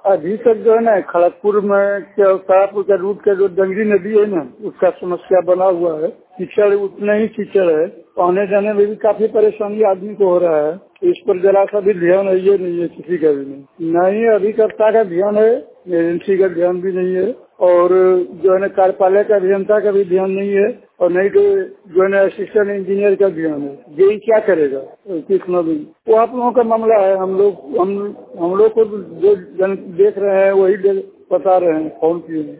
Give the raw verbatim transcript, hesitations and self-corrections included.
अभी तक जो है ना खड़गपुर में तारापुर का रूट का जो डंगरी नदी है ना उसका समस्या बना हुआ है। कीचड़ उतना ही कीचड़ है, आने जाने में भी काफी परेशानी आदमी को हो रहा है। इस पर जरा सा भी ध्यान है ये नहीं है किसी का भी नहीं नहीं अभिकर्ता का ध्यान है, एजेंसी का ध्यान भी नहीं है और जो है ना कार्यपालय का अभियंता का भी ध्यान नहीं है और नहीं तो जो है ना असिस्टेंट इंजीनियर का ध्यान है। ये क्या करेगा कितना भी वो आप लोगों का मामला है। हम लोग हम हम लोग को जो जन देख रहे हैं वही बता रहे हैं फोन किए।